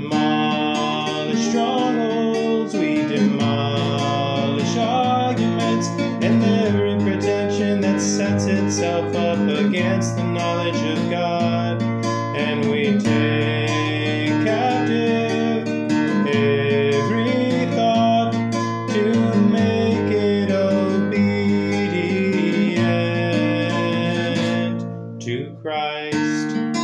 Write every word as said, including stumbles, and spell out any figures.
demolish strongholds, we demolish arguments and every pretension that sets itself up against the knowledge of God, and we take captive every thought to make it obedient to Christ.